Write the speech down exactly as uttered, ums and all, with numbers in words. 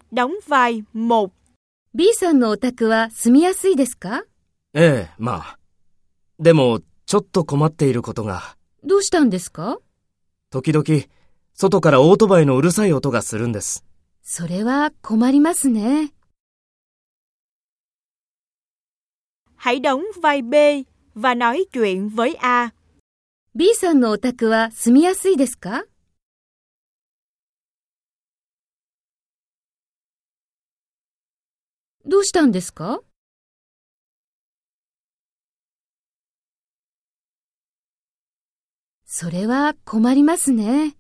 Đóng vai một. B さんのお宅は住みやすいですか？ ええ、まあ。でも、ちょっと困っていることが。 どうしたんですか？ 時々、外からオートバイのうるさい音がするんです。 それは困りますね。 Hãy đóng vai B và nói chuyện với A. B さんのお宅は住みやすいですか？どうしたんですか？それは困りますね。